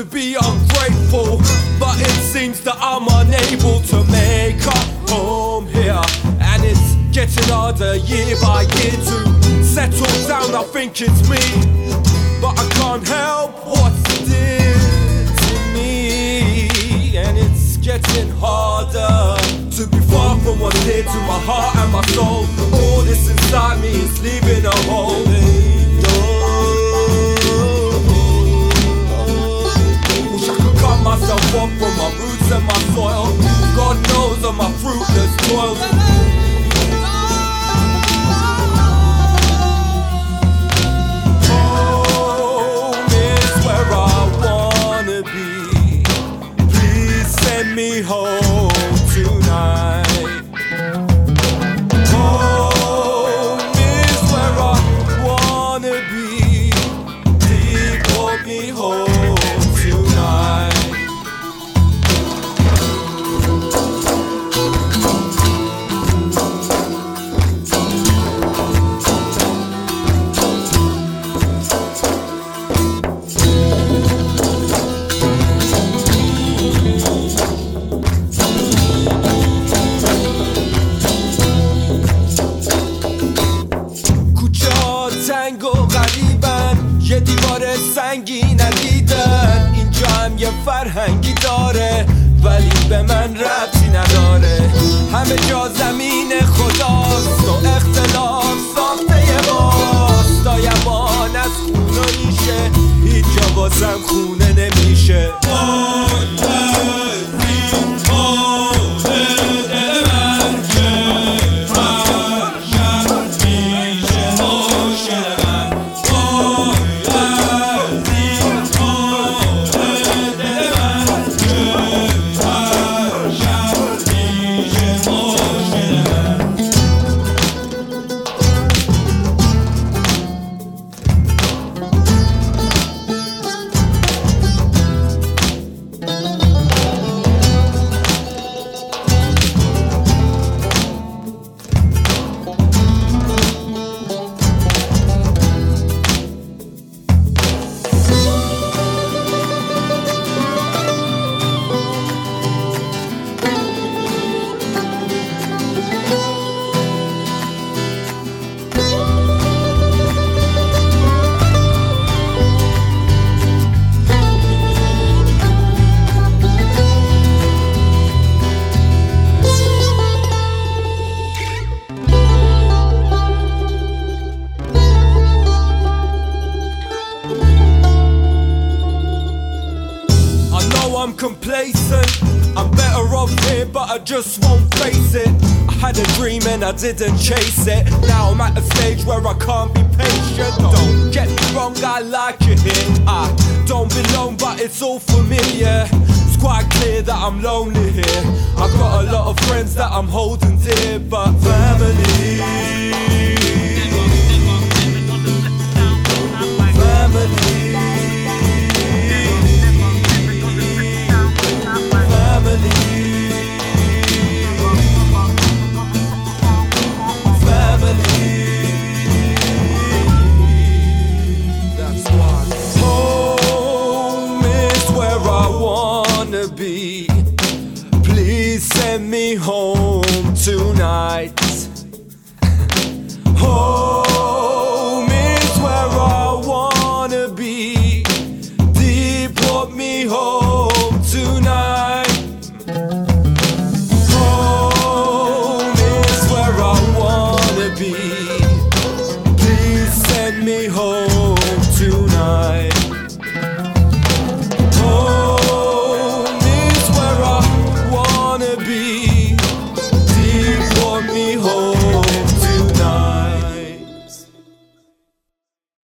to be ungrateful, but it seems that I'm unable to make a home here. And it's getting harder year by year to settle down, I think it's me, but I can't help what's dear to me. And it's getting harder to be far from what's dear to my heart and my soul. All this inside me is leaving a hole. Wish I could cut myself off from my roots and my soil. God knows of my fruitless toil. Home is where I wanna be. Please send me home tonight. Home is where I wanna be. Deport me home tonight. تنگ و غریبن، یه دیوار سنگی ندیدن. اینجا هم یه فرهنگی داره ولی به من ربطی نداره. همه جا زمین خداست و اختلاف ساخته ماست. دایمان از خون و ریشه، هیچ جا بازم خونه نمیشه. I'm complacent, I'm better off here, but I just won't face it. I had a dream and I didn't chase it. Now I'm at a stage where I can't be patient. Don't get me wrong, I like it here. I don't belong, but it's all familiar. It's quite clear that I'm lonely here. I've got a lot of friends that I'm holding dear, but family, family. Be. Please send me home tonight. Home